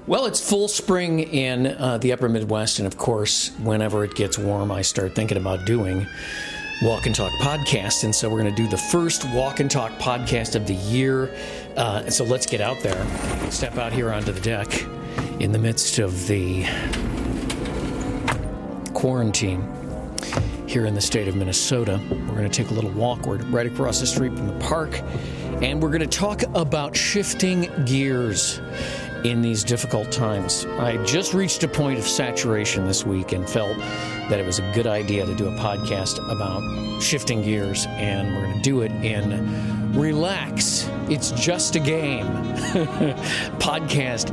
Well, it's full spring in the upper Midwest, and of course, whenever it gets warm, I start thinking about doing Walk and Talk podcast, and so we're going to do the first Walk and Talk podcast of the year. So let's get out there, step out here onto the deck in the midst of the quarantine here in the state of Minnesota. We're going to take a little walk. We're right across the street from the park, and we're going to talk about shifting gears in these difficult times. I just reached a point of saturation this week and felt that it was a good idea to do a podcast about shifting gears, and we're going to do it in Relax, It's Just a Game. Podcast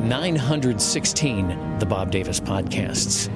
916, the Bob Davis Podcasts.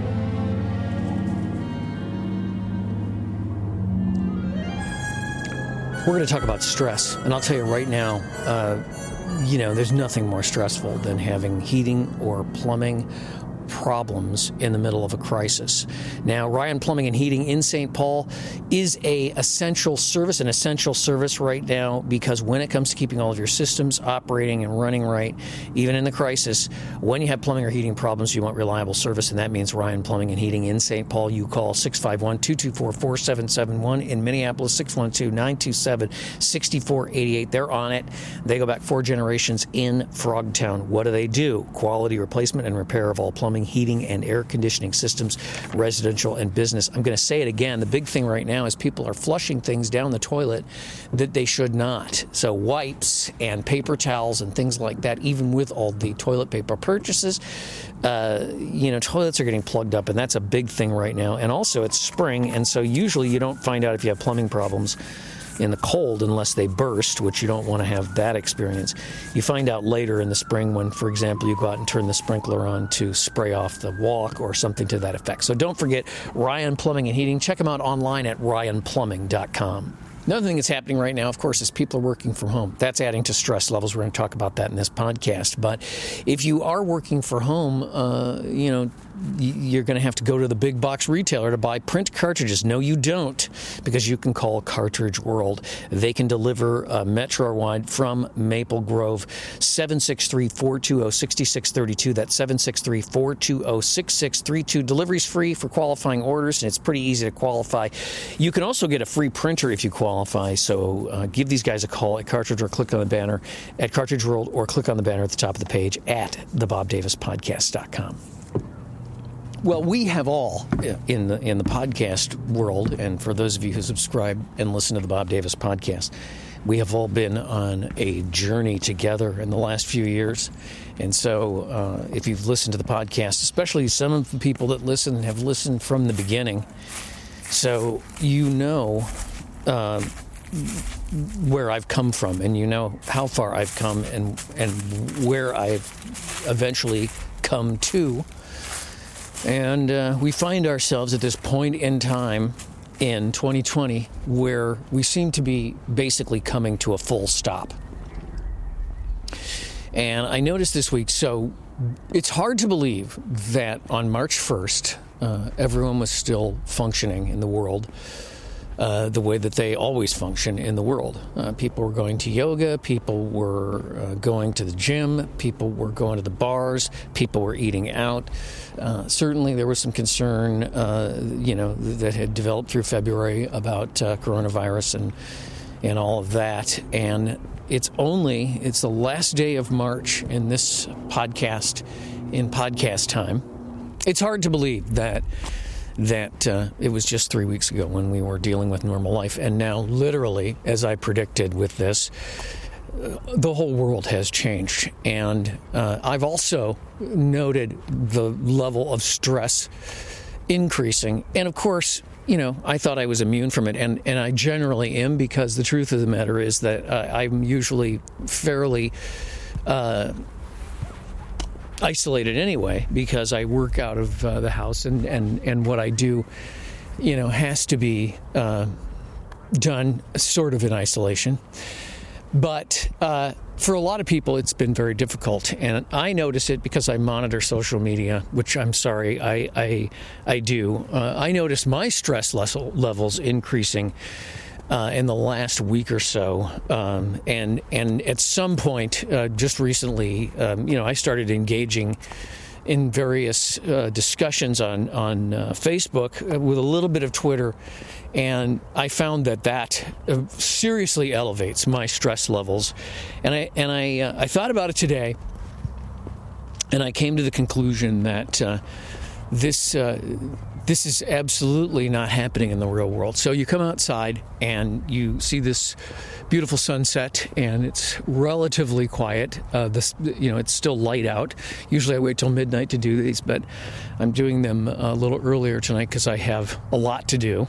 We're going to talk about stress, and I'll tell you right now, there's nothing more stressful than having heating or plumbing problems in the middle of a crisis. Now, Ryan Plumbing and Heating in St. Paul is an essential service right now, because when it comes to keeping all of your systems operating and running right, even in the crisis, when you have plumbing or heating problems, you want reliable service, and that means Ryan Plumbing and Heating in St. Paul. You call 651-224-4771. In Minneapolis, 612-927-6488. They're on it. They go back 4 generations in Frogtown. What do? Quality replacement and repair of all plumbing, heating, and air conditioning systems, residential and business. I'm going to say it again. The big thing right now is people are flushing things down the toilet that they should not. So wipes and paper towels and things like that, even with all the toilet paper purchases, toilets are getting plugged up, and that's a big thing right now. And also it's spring, and so usually you don't find out if you have plumbing problems in the cold unless they burst, which you don't want to have that experience. You find out later in the spring when, for example, you go out and turn the sprinkler on to spray off the walk or something to that effect. So don't forget Ryan Plumbing and Heating. Check them out online at ryanplumbing.com. Another thing that's happening right now, of course, is people are working from home. That's adding to stress levels. We're going to talk about that in this podcast. But if you are working from home, you're going to have to go to the big box retailer to buy print cartridges. No, you don't, because you can call Cartridge World. They can deliver metro-wide from Maple Grove. 763-420-6632. That's 763-420-6632. Delivery's free for qualifying orders, and it's pretty easy to qualify. You can also get a free printer if you qualify. So give these guys a call at Cartridge, or click on the banner at Cartridge World, or click on the banner at the top of the page at thebobdavispodcast.com. Well, we have all in the podcast world, and for those of you who subscribe and listen to the Bob Davis Podcast, we have all been on a journey together in the last few years. And so if you've listened to the podcast, especially some of the people that listen have listened from the beginning, so you know where I've come from, and you know how far I've come and where I've eventually come to. And we find ourselves at this point in time in 2020 where we seem to be basically coming to a full stop. And I noticed this week, so it's hard to believe that on March 1st, everyone was still functioning in the world the way that they always function in the world. People were going to yoga, people were going to the gym, people were going to the bars, people were eating out. Certainly there was some concern, that had developed through February about coronavirus and all of that. And it's the last day of March in this podcast, in podcast time. It's hard to believe that it was just 3 weeks ago when we were dealing with normal life. And now, literally, as I predicted with this, the whole world has changed. And I've also noted the level of stress increasing. And of course, I thought I was immune from it, and I generally am, because the truth of the matter is that I'm usually fairly isolated anyway, because I work out of the house, and what I do, has to be done sort of in isolation. But for a lot of people, it's been very difficult, and I notice it because I monitor social media, which I'm sorry, I do. I notice my stress levels increasing in the last week or so, and at some point, just recently, I started engaging in various discussions on Facebook with a little bit of Twitter, and I found that seriously elevates my stress levels, and I thought about it today, and I came to the conclusion that this is absolutely not happening in the real world. So you come outside and you see this beautiful sunset, and it's relatively quiet. It's still light out. Usually I wait till midnight to do these, but I'm doing them a little earlier tonight because I have a lot to do.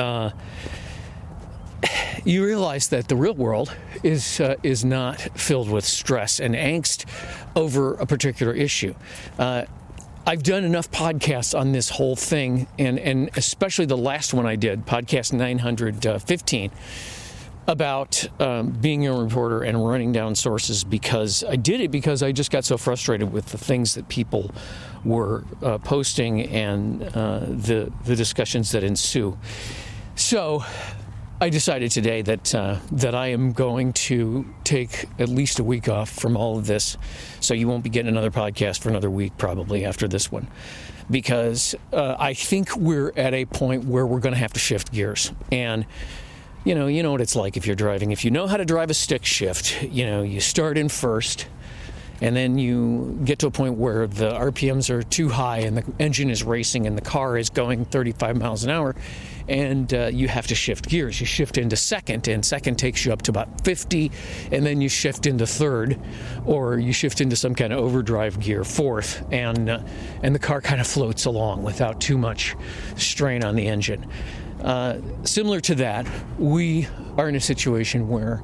You realize that the real world is not filled with stress and angst over a particular issue. I've done enough podcasts on this whole thing, and especially the last one I did, podcast 915, about being a reporter and running down sources, because I just got so frustrated with the things that people were posting and the discussions that ensue. So I decided today that I am going to take at least a week off from all of this, so you won't be getting another podcast for another week probably after this one, because I think we're at a point where we're going to have to shift gears. And you know what it's like if you're driving. If you know how to drive a stick shift, you start in first, and then you get to a point where the RPMs are too high and the engine is racing and the car is going 35 miles an hour, and you have to shift gears. You shift into second, and second takes you up to about 50, and then you shift into third, or you shift into some kind of overdrive gear, fourth, and the car kind of floats along without too much strain on the engine. Similar to that, we are in a situation where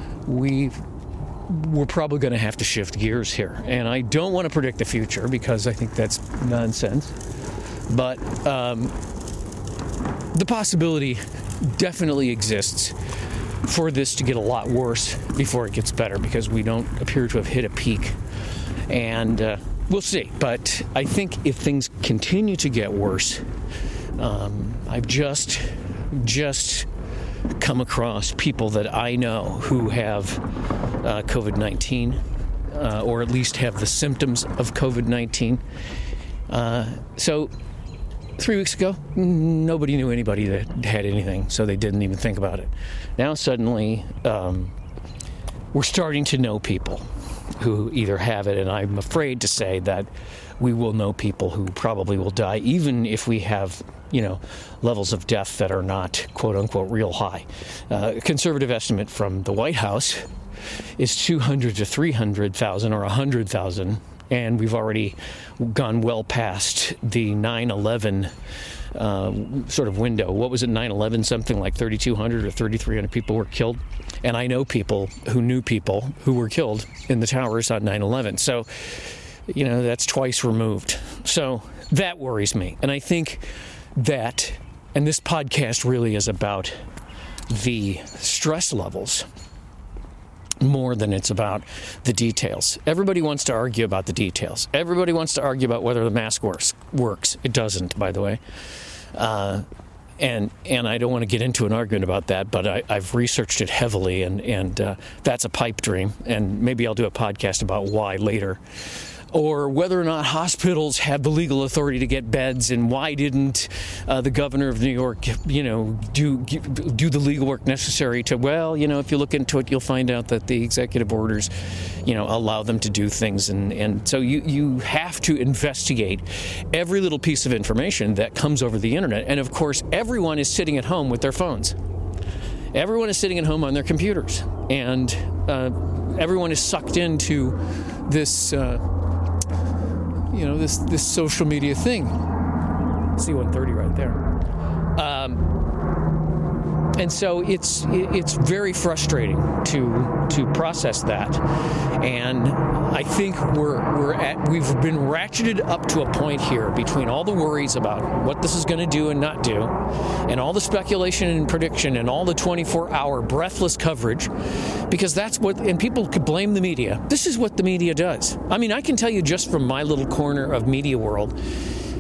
we're probably going to have to shift gears here. And I don't want to predict the future because I think that's nonsense. But the possibility definitely exists for this to get a lot worse before it gets better, because we don't appear to have hit a peak. And we'll see. But I think if things continue to get worse, I've just come across people that I know who have COVID-19, or at least have the symptoms of COVID-19. So 3 weeks ago, nobody knew anybody that had anything, so they didn't even think about it. Now suddenly, we're starting to know people who either have it, and I'm afraid to say that we will know people who probably will die, even if we have, levels of death that are not, quote unquote, real high. A conservative estimate from the White House is 200 to 300,000 or 100,000, and we've already gone well past the 9/11 sort of window. What was it, 9/11? Something like 3,200 or 3,300 people were killed. And I know people who knew people who were killed in the towers on 9/11. So, that's twice removed. So that worries me. And I think that, and this podcast really is about the stress levels more than it's about the details. Everybody wants to argue about the details. Everybody wants to argue about whether the mask works. It doesn't, by the way. And I don't want to get into an argument about that, but I've researched it heavily, and that's a pipe dream. And maybe I'll do a podcast about why later. Or whether or not hospitals have the legal authority to get beds, and why didn't the governor of New York, do the legal work necessary to, if you look into it, you'll find out that the executive orders, allow them to do things. And so you have to investigate every little piece of information that comes over the internet. And of course, everyone is sitting at home with their phones. Everyone is sitting at home on their computers. And everyone is sucked into this... this social media thing. C-130 right there. And so it's very frustrating to process that. And I think we've been ratcheted up to a point here between all the worries about what this is going to do and not do, and all the speculation and prediction and all the 24-hour breathless coverage, because that's what, and people could blame the media. This is what the media does. I mean, I can tell you just from my little corner of media world,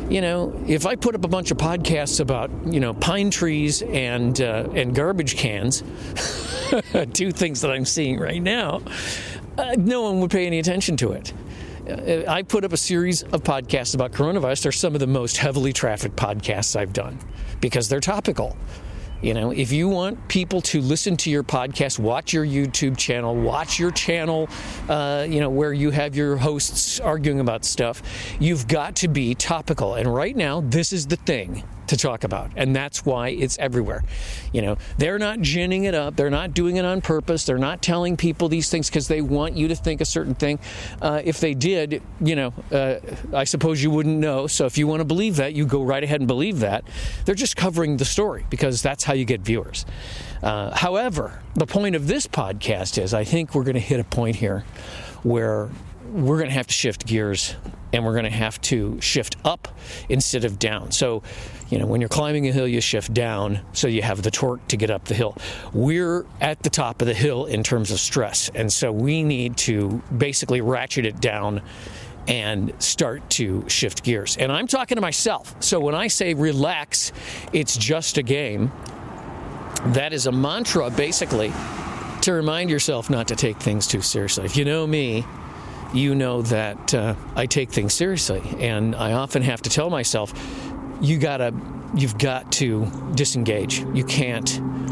if I put up a bunch of podcasts about, pine trees and garbage cans, two things that I'm seeing right now, no one would pay any attention to it. I put up a series of podcasts about coronavirus. They're some of the most heavily trafficked podcasts I've done because they're topical. If you want people to listen to your podcast, watch your YouTube channel, watch your channel, where you have your hosts arguing about stuff, you've got to be topical. And right now, this is the thing to talk about. And that's why it's everywhere. They're not ginning it up. They're not doing it on purpose. They're not telling people these things because they want you to think a certain thing. If they did, I suppose you wouldn't know. So if you want to believe that, you go right ahead and believe that. They're just covering the story because that's how you get viewers. However, the point of this podcast is I think we're going to hit a point here where we're going to have to shift gears and we're going to have to shift up instead of down. So, when you're climbing a hill, you shift down so you have the torque to get up the hill. We're at the top of the hill in terms of stress, and so we need to basically ratchet it down and start to shift gears. And I'm talking to myself. So when I say relax, it's just a game, that is a mantra basically to remind yourself not to take things too seriously. If you know me, you know that I take things seriously, and I often have to tell myself, you've got to disengage. You can't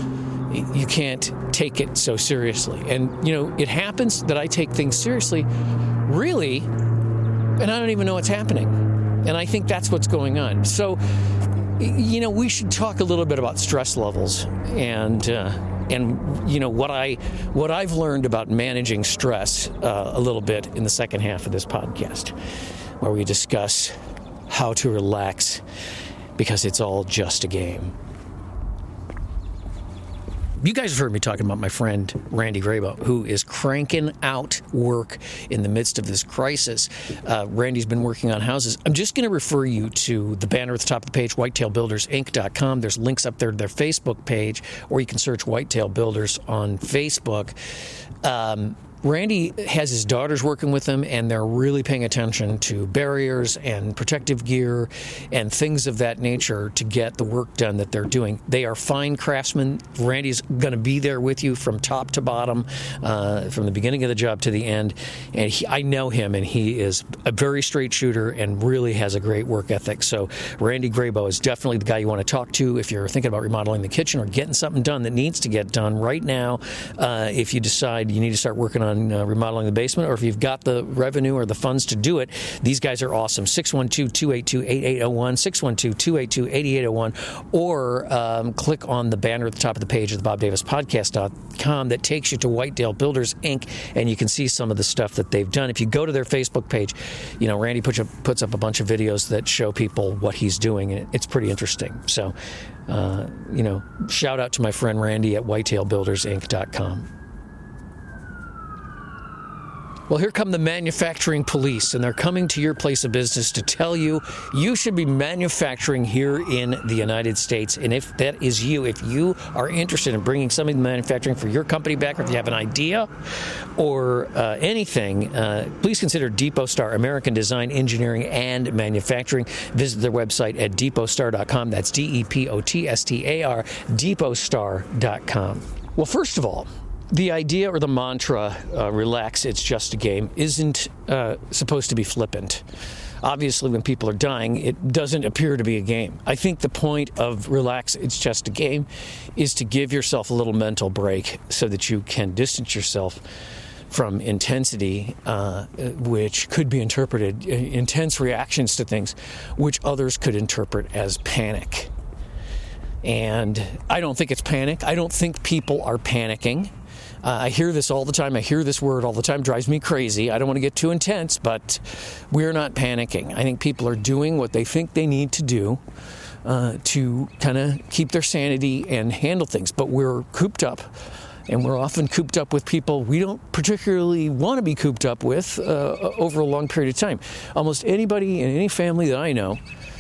take it so seriously. And it happens that I take things seriously, really, and I don't even know what's happening. And I think that's what's going on. So, we should talk a little bit about stress levels and what I've learned about managing stress a little bit in the second half of this podcast, where we discuss how to relax because it's all just a game. You guys have heard me talking about my friend Randy Grabo, who is cranking out work in the midst of this crisis. Randy's been working on houses. I'm just going to refer you to the banner at the top of the page, whitetailbuildersinc.com. There's links up there to their Facebook page, or you can search Whitetail Builders on Facebook. Randy has his daughters working with him, and they're really paying attention to barriers and protective gear and things of that nature to get the work done that they're doing. They are fine craftsmen. Randy's going to be there with you from top to bottom, from the beginning of the job to the end. And I know him, and he is a very straight shooter and really has a great work ethic. So Randy Grabo is definitely the guy you want to talk to if you're thinking about remodeling the kitchen or getting something done that needs to get done right now. If you decide you need to start working on remodeling the basement, or if you've got the revenue or the funds to do it, these guys are awesome. 612-282-8801, 612-282-8801, or click on the banner at the top of the page of the BobDavisPodcast.com that takes you to Whitetail Builders, Inc., and you can see some of the stuff that they've done. If you go to their Facebook page, Randy puts up a bunch of videos that show people what he's doing, and it's pretty interesting. So, shout out to my friend Randy at WhitetailBuildersInc.com. Well, here come the manufacturing police, and they're coming to your place of business to tell you you should be manufacturing here in the United States. And if that is you, if you are interested in bringing something to manufacturing for your company back, or if you have an idea or anything, please consider Depot Star, American Design, Engineering, and Manufacturing. Visit their website at depotstar.com. That's DEPOTSTAR, depotstar.com. Well, first of all, the idea or the mantra, relax, it's just a game, isn't supposed to be flippant. Obviously, when people are dying, it doesn't appear to be a game. I think the point of relax, it's just a game, is to give yourself a little mental break so that you can distance yourself from intensity, which could be interpreted, intense reactions to things, which others could interpret as panic. And I don't think it's panic. I don't think people are panicking. I hear this all the time. I hear this word all the time. It drives me crazy. I don't want to get too intense, but we're not panicking. I think people are doing what they think they need to do to kind of keep their sanity and handle things. But we're cooped up, and we're often cooped up with people we don't particularly want to be cooped up with over a long period of time. Almost anybody in any family that I know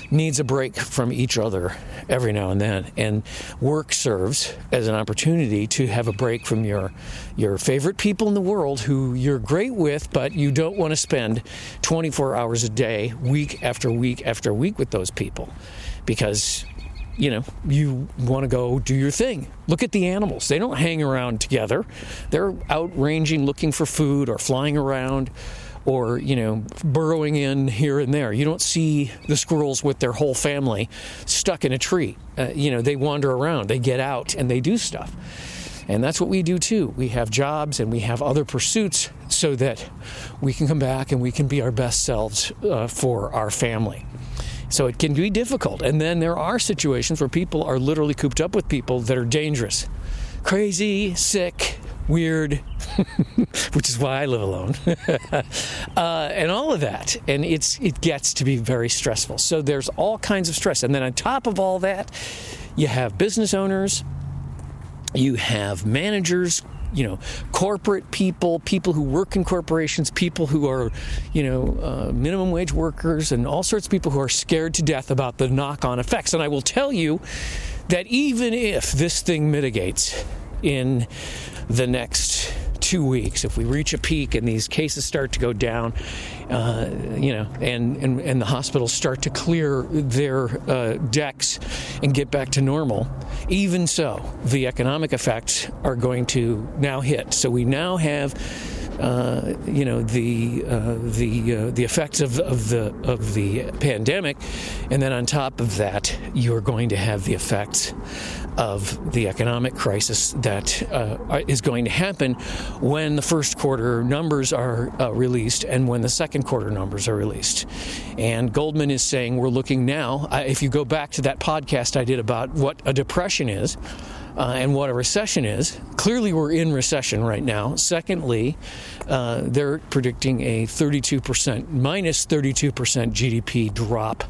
needs a break from each other every now and then. And work serves as an opportunity to have a break from your favorite people in the world who you're great with, but you don't want to spend 24 hours a day, week after week after week with those people, because you want to go do your thing. Look at the animals. They don't hang around together. They're out ranging, looking for food, or flying around, or, burrowing in here and there. You don't see the squirrels with their whole family stuck in a tree. They wander around, they get out, and they do stuff. And that's what we do too. We have jobs and we have other pursuits so that we can come back and we can be our best selves for our family. So it can be difficult. And then there are situations where people are literally cooped up with people that are dangerous, crazy, sick, weird, which is why I live alone, and all of that. And it gets to be very stressful. So there's all kinds of stress. And then on top of all that, you have business owners, you have managers, corporate people who work in corporations, people who are, minimum wage workers, and all sorts of people who are scared to death about the knock-on effects. And I will tell you that even if this thing mitigates in the next 2 weeks, if we reach a peak and these cases start to go down, and the hospitals start to clear their decks and get back to normal, even so, the economic effects are going to now hit. So we now have the effects of the pandemic, and then on top of that, you're going to have the effects of the economic crisis that is going to happen when the first quarter numbers are released and when the second quarter numbers are released. And Goldman is saying we're looking now, if you go back to that podcast I did about what a depression is, and what a recession is. Clearly, we're in recession right now. Secondly, they're predicting a minus 32% GDP drop.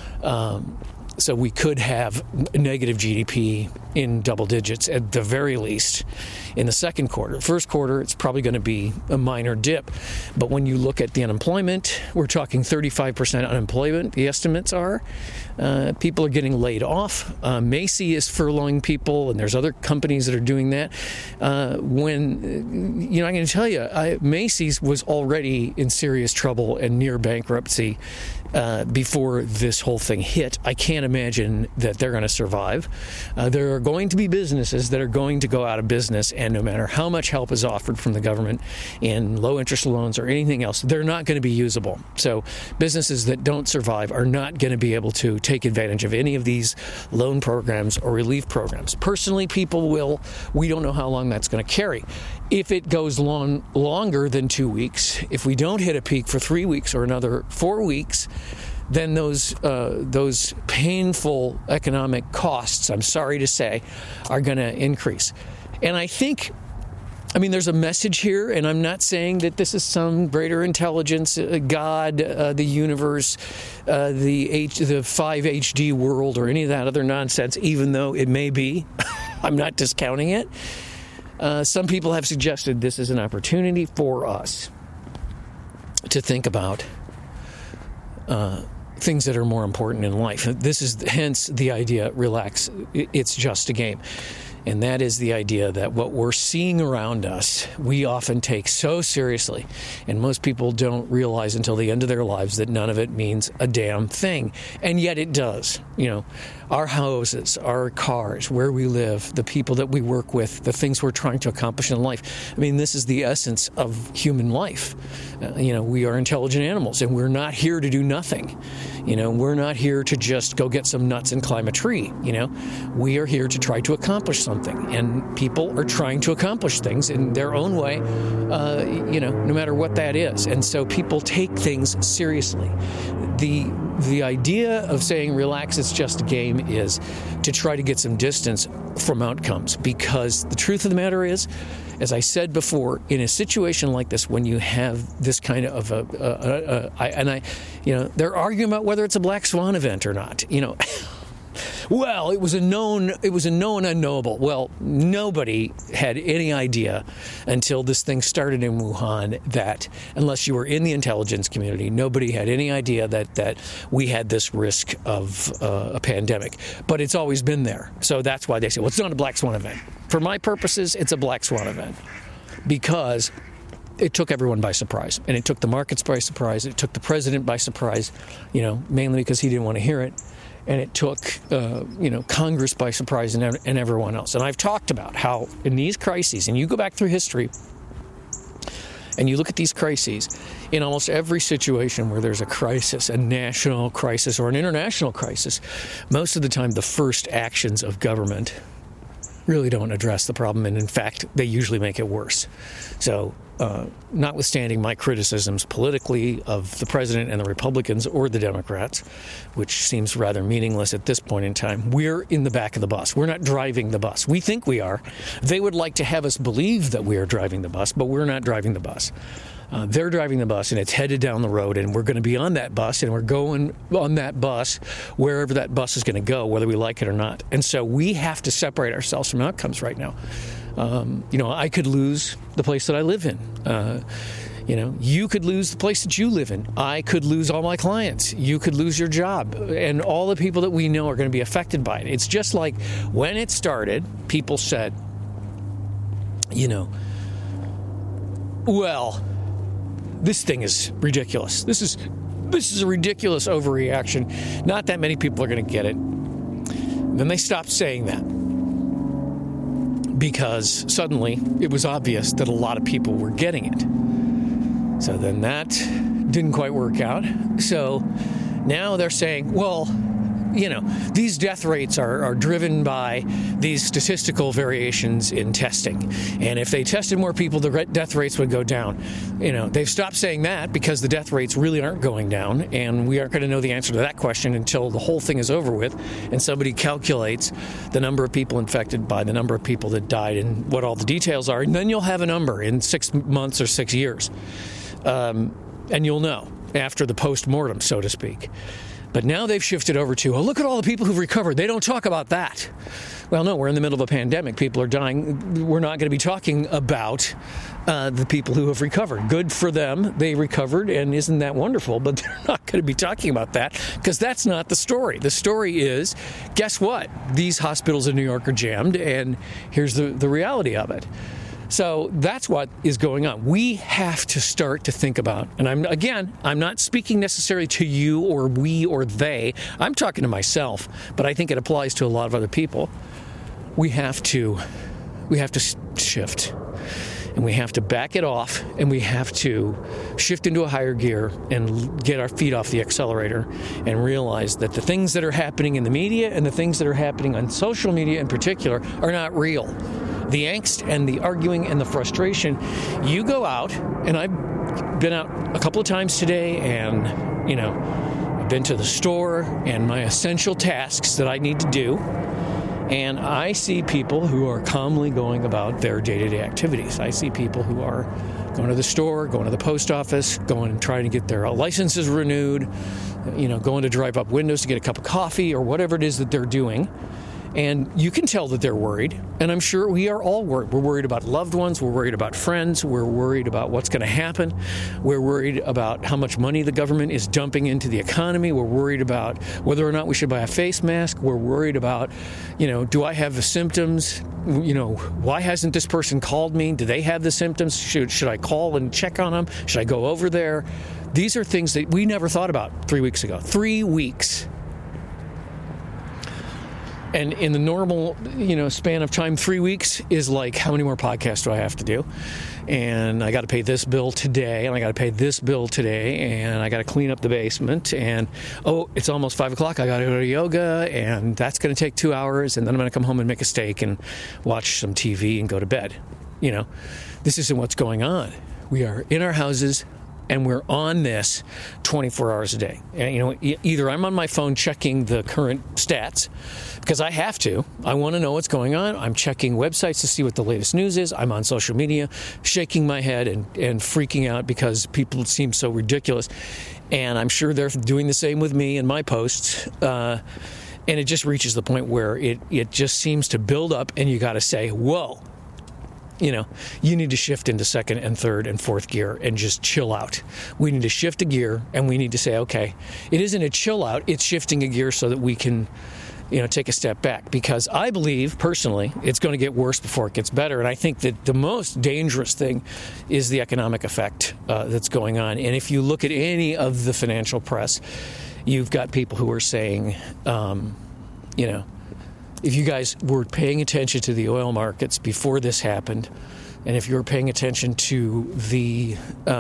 So we could have negative GDP in double digits at the very least in the second quarter. First quarter, it's probably going to be a minor dip. But when you look at the unemployment, we're talking 35% unemployment, the estimates are. People are getting laid off. Macy is furloughing people, and there's other companies that are doing that. I'm going to tell you, Macy's was already in serious trouble and near bankruptcy before this whole thing hit. I can't imagine that they're going to survive. There are going to be businesses that are going to go out of business, and no matter how much help is offered from the government in low interest loans or anything else, they're not going to be usable. So businesses that don't survive are not going to be able to take advantage of any of these loan programs or relief programs. Personally, people will. We don't know how long that's going to carry. If it goes longer than 2 weeks, if we don't hit a peak for 3 weeks or another 4 weeks, then those painful economic costs, I'm sorry to say, are going to increase. And I think, there's a message here, and I'm not saying that this is some greater intelligence, God, the universe, the 5 HD world, or any of that other nonsense, even though it may be. I'm not discounting it. Some people have suggested this is an opportunity for us to think about things that are more important in life. This is hence the idea, relax, it's just a game. And that is the idea that what we're seeing around us, we often take so seriously. And most people don't realize until the end of their lives that none of it means a damn thing. And yet it does. Our houses, our cars, where we live, the people that we work with, the things we're trying to accomplish in life. This is the essence of human life. We are intelligent animals, and we're not here to do nothing. We're not here to just go get some nuts and climb a tree. We are here to try to accomplish something. And people are trying to accomplish things in their own way, no matter what that is. And so people take things seriously. The idea of saying relax, it's just a game, is to try to get some distance from outcomes, because the truth of the matter is, as I said before, in a situation like this, when you have this kind of they're arguing about whether it's a black swan event or not. Well, it was a known unknowable. Well, nobody had any idea until this thing started in Wuhan that, unless you were in the intelligence community, nobody had any idea that we had this risk of a pandemic. But it's always been there. So that's why they say, well, it's not a black swan event. For my purposes, it's a black swan event because it took everyone by surprise, and it took the markets by surprise. It took the president by surprise, mainly because he didn't want to hear it. And it took, Congress by surprise and everyone else. And I've talked about how in these crises, and you go back through history, and you look at these crises, in almost every situation where there's a crisis, a national crisis or an international crisis, most of the time the first actions of government really don't address the problem, and in fact, they usually make it worse. So, notwithstanding my criticisms politically of the president and the Republicans or the Democrats, which seems rather meaningless at this point in time, we're in the back of the bus. We're not driving the bus. We think we are. They would like to have us believe that we are driving the bus, but we're not driving the bus. They're driving the bus, and it's headed down the road, and we're going to be on that bus, and we're going on that bus wherever that bus is going to go, whether we like it or not. And so we have to separate ourselves from outcomes right now. I could lose the place that I live in. You could lose the place that you live in. I could lose all my clients. You could lose your job. And all the people that we know are going to be affected by it. It's just like when it started, people said, well, this thing is ridiculous. This is a ridiculous overreaction. Not that many people are going to get it. Then they stopped saying that because suddenly it was obvious that a lot of people were getting it. So then that didn't quite work out. So now they're saying, well, these death rates are driven by these statistical variations in testing. And if they tested more people, the death rates would go down. They've stopped saying that because the death rates really aren't going down. And we aren't going to know the answer to that question until the whole thing is over with. And somebody calculates the number of people infected by the number of people that died and what all the details are. And then you'll have a number in 6 months or 6 years. And you'll know after the post-mortem, so to speak. But now they've shifted over to, look at all the people who've recovered. They don't talk about that. Well, no, we're in the middle of a pandemic. People are dying. We're not going to be talking about the people who have recovered. Good for them. They recovered, and isn't that wonderful? But they're not going to be talking about that because that's not the story. The story is, guess what? These hospitals in New York are jammed, and here's the reality of it. So that's what is going on. We have to start to think about, and I'm not speaking necessarily to you or we or they. I'm talking to myself, but I think it applies to a lot of other people. We have to shift, and we have to back it off, and we have to shift into a higher gear and get our feet off the accelerator and realize that the things that are happening in the media and the things that are happening on social media in particular are not real. The angst and the arguing and the frustration, you go out, and I've been out a couple of times today, and, I've been to the store and my essential tasks that I need to do, and I see people who are calmly going about their day-to-day activities. I see people who are going to the store, going to the post office, going and trying to get their licenses renewed, going to drive up windows to get a cup of coffee or whatever it is that they're doing. And you can tell that they're worried, and I'm sure we are all worried. We're worried about loved ones, we're worried about friends, we're worried about what's going to happen, we're worried about how much money the government is dumping into the economy, we're worried about whether or not we should buy a face mask, we're worried about, do I have the symptoms? Why hasn't this person called me? Do they have the symptoms? Should I call and check on them? Should I go over there? These are things that we never thought about 3 weeks ago. 3 weeks. And in the normal, span of time, 3 weeks is like, how many more podcasts do I have to do? And I got to pay this bill today, and I got to pay this bill today, and I got to clean up the basement, and, it's almost 5 o'clock, I got to go to yoga, and that's going to take 2 hours, and then I'm going to come home and make a steak and watch some TV and go to bed. This isn't what's going on. We are in our houses, and we're on this 24 hours a day. And, either I'm on my phone checking the current stats, because I have to. I want to know what's going on. I'm checking websites to see what the latest news is. I'm on social media, shaking my head and freaking out because people seem so ridiculous. And I'm sure they're doing the same with me and my posts. And it just reaches the point where it just seems to build up, and you got to say, whoa, you need to shift into second and third and fourth gear and just chill out. We need to shift a gear, and we need to say, okay, it isn't a chill out, it's shifting a gear so that we can, take a step back. Because I believe, personally, it's going to get worse before it gets better. And I think that the most dangerous thing is the economic effect that's going on. And if you look at any of the financial press, you've got people who are saying, if you guys were paying attention to the oil markets before this happened, and if you were paying attention to the,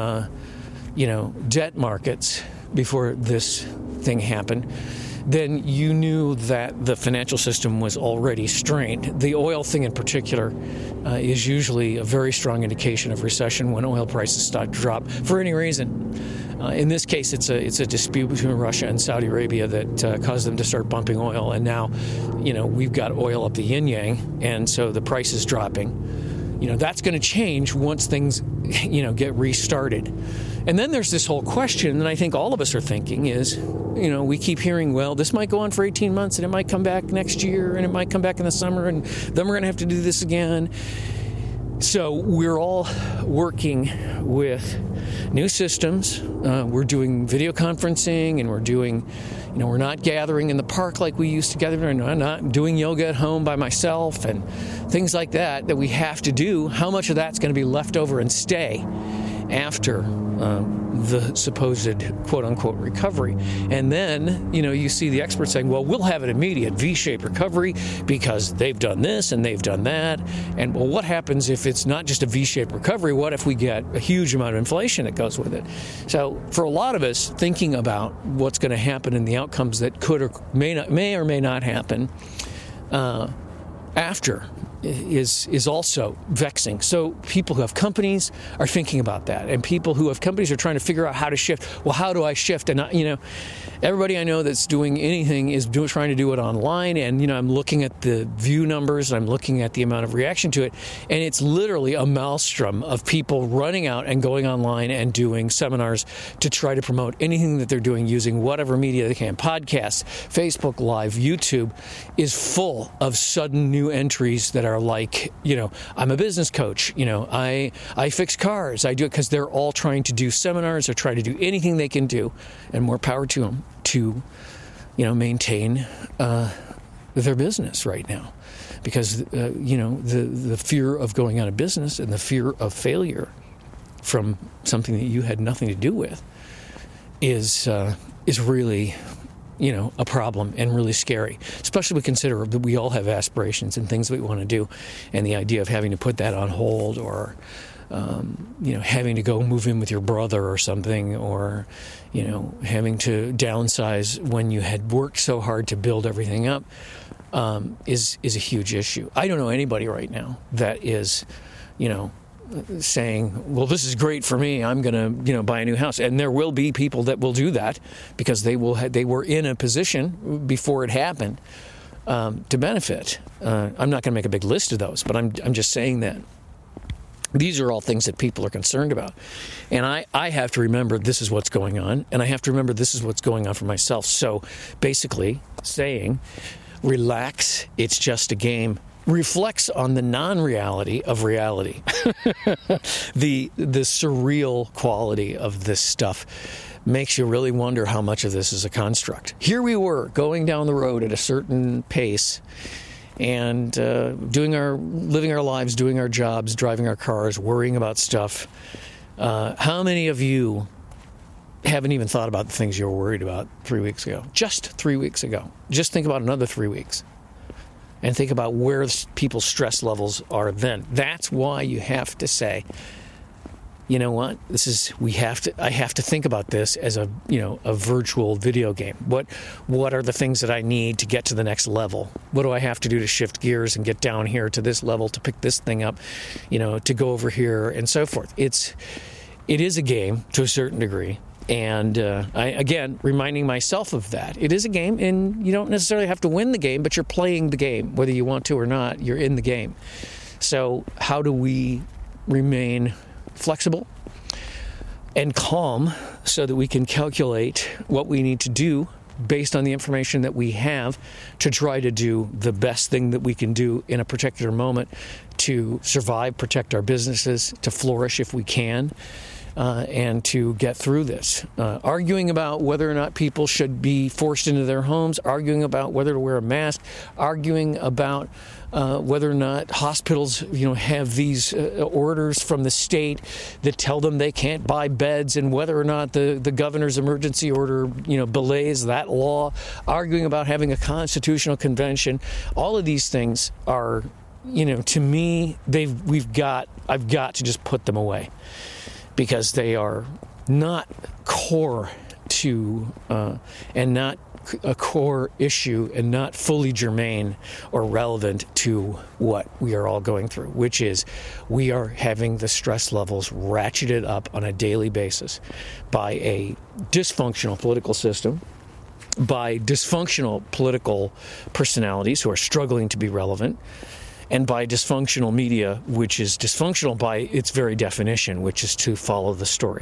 debt markets before this thing happened, then you knew that the financial system was already strained. The oil thing in particular is usually a very strong indication of recession when oil prices start to drop for any reason. In this case, it's a dispute between Russia and Saudi Arabia that caused them to start bumping oil, and now, we've got oil up the yin-yang, and so the price is dropping. That's going to change once things, get restarted. And then there's this whole question that I think all of us are thinking is, we keep hearing, well, this might go on for 18 months, and it might come back next year, and it might come back in the summer, and then we're going to have to do this again. So we're all working with new systems. We're doing video conferencing, and we're doing, we're not gathering in the park like we used to gather. I'm not doing yoga at home by myself and things like that we have to do. How much of that's going to be left over and stay after the supposed quote-unquote recovery? And then, you see the experts saying, well, we'll have an immediate V-shaped recovery because they've done this and they've done that. And, well, what happens if it's not just a V-shaped recovery? What if we get a huge amount of inflation that goes with it? So for a lot of us, thinking about what's going to happen and the outcomes that could or may or may not happen after is also vexing. So people who have companies are thinking about that, and people who have companies are trying to figure out how to shift. Well, how do I shift? And everybody I know that's doing anything is trying to do it online. And I'm looking at the view numbers, and I'm looking at the amount of reaction to it, and it's literally a maelstrom of people running out and going online and doing seminars to try to promote anything that they're doing using whatever media they can. Podcasts, Facebook Live, YouTube is full of sudden new entries that are like, I'm a business coach, I fix cars, I do it, because they're all trying to do seminars or try to do anything they can do, and more power to them, to, maintain their business right now. Because, the fear of going out of business and the fear of failure from something that you had nothing to do with is really a problem and really scary, especially when we consider that we all have aspirations and things that we want to do, and the idea of having to put that on hold, or having to go move in with your brother or something, or having to downsize when you had worked so hard to build everything up is a huge issue. I don't know anybody right now that is saying, well, this is great for me, I'm going to buy a new house. And there will be people that will do that because they were in a position before it happened to benefit. I'm not going to make a big list of those, but I'm just saying that these are all things that people are concerned about. And I have to remember this is what's going on, and I have to remember this is what's going on for myself. So basically saying, relax, it's just a game, reflects on the non-reality of reality. The surreal quality of this stuff makes you really wonder how much of this is a construct. Here we were going down the road at a certain pace and living our lives, doing our jobs, driving our cars, worrying about stuff. How many of you haven't even thought about the things you were worried about 3 weeks ago? Just 3 weeks ago. Just think about another 3 weeks. And think about where people's stress levels are then. That's why you have to say, you know what? I have to think about this as a virtual video game. What are the things that I need to get to the next level? What do I have to do to shift gears and get down here to this level to pick this thing up, to go over here and so forth. It is a game to a certain degree. And again, reminding myself of that. It is a game, and you don't necessarily have to win the game, but you're playing the game. Whether you want to or not, you're in the game. So how do we remain flexible and calm so that we can calculate what we need to do based on the information that we have, to try to do the best thing that we can do in a particular moment to survive, protect our businesses, to flourish if we can, and to get through this. Arguing about whether or not people should be forced into their homes, arguing about whether to wear a mask, arguing about whether or not hospitals, have these orders from the state that tell them they can't buy beds, and whether or not the governor's emergency order, belays that law, arguing about having a constitutional convention. All of these things are, to me, I've got to just put them away, because they are not core to, and not a core issue, and not fully germane or relevant to what we are all going through, which is we are having the stress levels ratcheted up on a daily basis by a dysfunctional political system, by dysfunctional political personalities who are struggling to be relevant, and by dysfunctional media, which is dysfunctional by its very definition, which is to follow the story.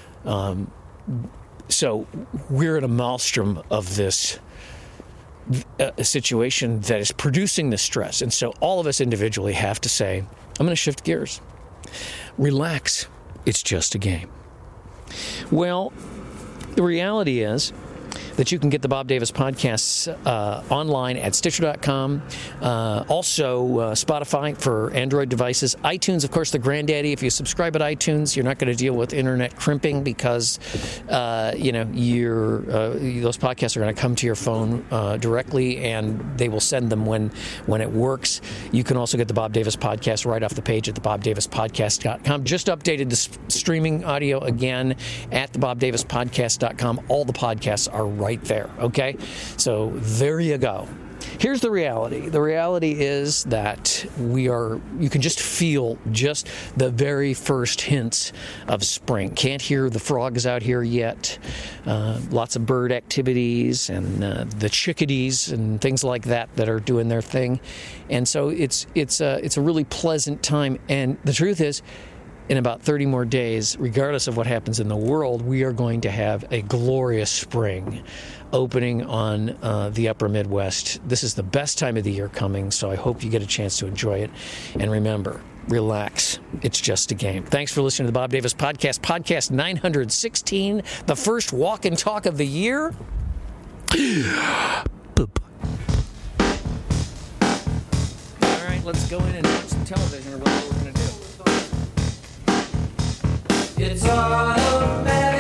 So we're in a maelstrom of this situation that is producing the stress. And so all of us individually have to say, I'm going to shift gears. Relax. It's just a game. Well, the reality is that you can get the Bob Davis podcasts online at Stitcher.com. Also, Spotify for Android devices. iTunes, of course, the granddaddy. If you subscribe at iTunes, you're not going to deal with internet crimping, because, those podcasts are going to come to your phone directly, and they will send them when it works. You can also get the Bob Davis podcast right off the page at thebobdavispodcast.com. Just updated the streaming audio again at thebobdavispodcast.com. All the podcasts are right there, okay? So there you go. Here's the reality. The reality is that you can just feel just the very first hints of spring. Can't hear the frogs out here yet. Lots of bird activities, and the chickadees and things like that are doing their thing. And so it's a really pleasant time. And the truth is, in about 30 more days, regardless of what happens in the world, we are going to have a glorious spring opening on the upper Midwest. This is the best time of the year coming, so I hope you get a chance to enjoy it. And remember, relax. It's just a game. Thanks for listening to the Bob Davis Podcast, podcast 916, the first walk and talk of the year. Boop. All right, let's go in and watch some television, or whatever we're going to do. It's automatic.